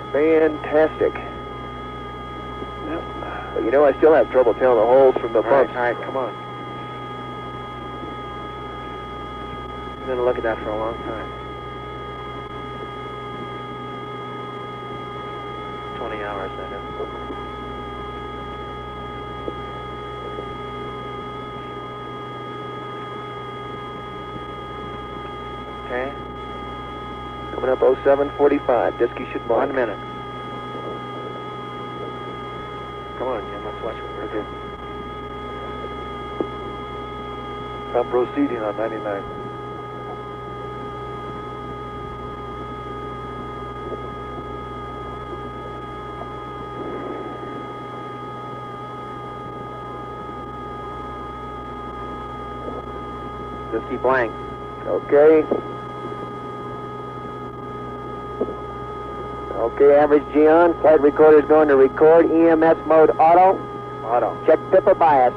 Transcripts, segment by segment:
Fantastic. But you know, I still have trouble telling the holes from the bumps. All right, come on. I'm going to look at that for a long time. 20 hours, that is. Okay. Coming up 07:45. Disky should mark. 1 minute. Come on, Jim. Let's watch what we're doing. I'm proceeding on 99. Just keep blank. Okay. Okay, average G on. Flight recorder's going to record. EMS mode auto. Auto. Check dipper bias.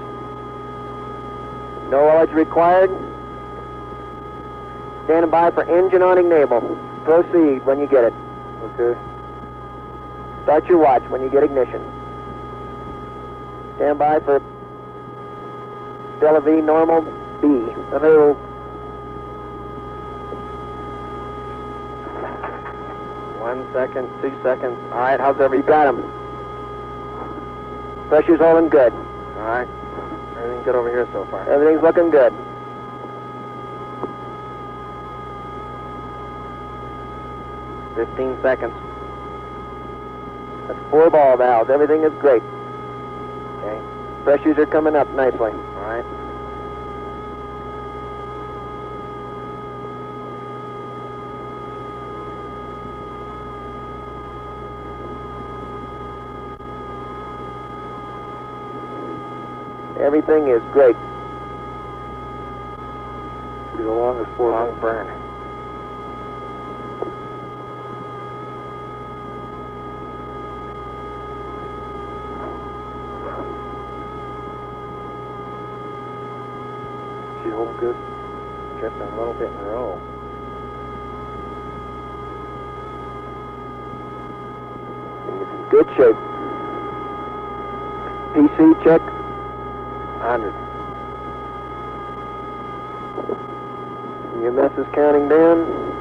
No oilage required. Standing by for engine on enable. Proceed when you get it. Okay. Start your watch when you get ignition. Stand by for Delta V normal B. Hello. 1 second, 2 seconds. All right, how's You everything? got him. Pressure's holding good. All right. Everything good over here so far. Everything's looking good. Fifteen seconds. That's 4 ball valves. Everything is great. Okay. Pressures are coming up nicely. All right. Everything is great. Be the longest 4 Long minutes. burn. She holding good? Drifting a little bit in a row. Good shape. PC check. 100. EMS is counting down.